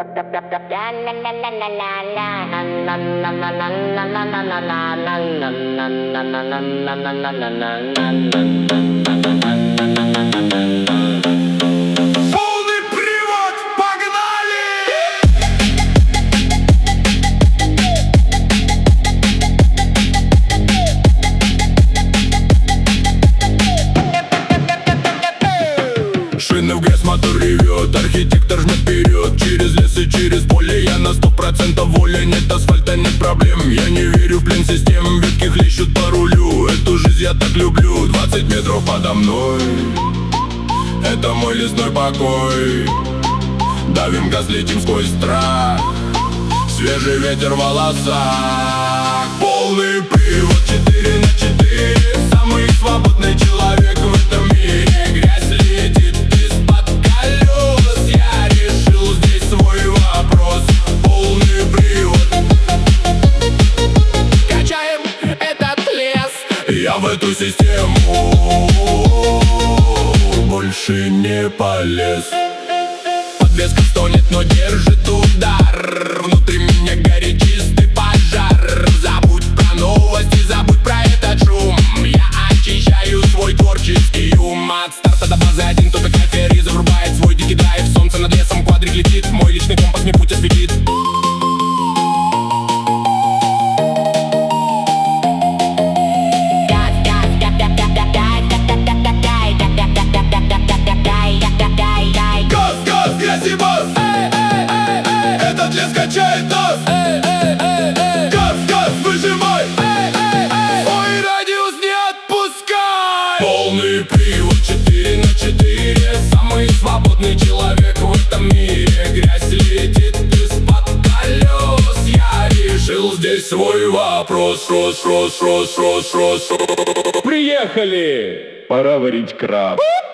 Полный привод, погнали! Шины в грязь, мотор ревет, архитектор жмет вперед. Через лес и через поле я на 100% воля. Нет асфальта, нет проблем, я не верю в плен систем. Ветки хлещут по рулю, эту жизнь я так люблю. 20 метров подо мной, это мой лесной покой. Давим газ, летим сквозь страх, свежий ветер в волосах. Полный привод 4×4, самый свободный человек в этом мире. Грязь летит из-под колес, я решил здесь свой вопрос. Полный привод, качаем этот лес. Я в эту систему больше не полез. Подвеска стонет, но держит удар. Внутри меня горит чистый пожар. Забудь про новости, забудь про этот шум. Я очищаю свой творческий ум. От старта до базы один тупик на ферри зарубает свой дикий драйв. Солнце над лесом, квадрик летит, мой личный компас мне путь осветит. Грязь и бас, этот лес качает нас. Газ, газ, выжимай, свой радиус не отпускай. Полный привод 4×4, самый свободный человек в этом мире. Грязь летит из-под колес, я решил здесь свой вопрос. Приехали, пора варить краб.